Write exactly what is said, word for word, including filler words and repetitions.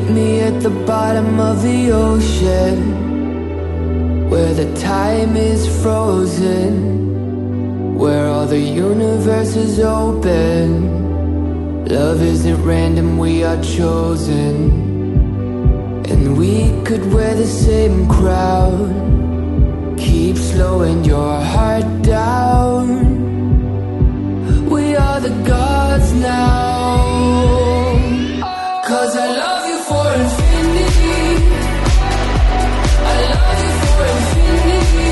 me at the bottom of the ocean, where the time is frozen, where all the universe is open. Love isn't random, we are chosen. And we could wear the same crown, keep slowing your heart down. We are the gods now, 'cause I love you for infinity, I love you for infinity.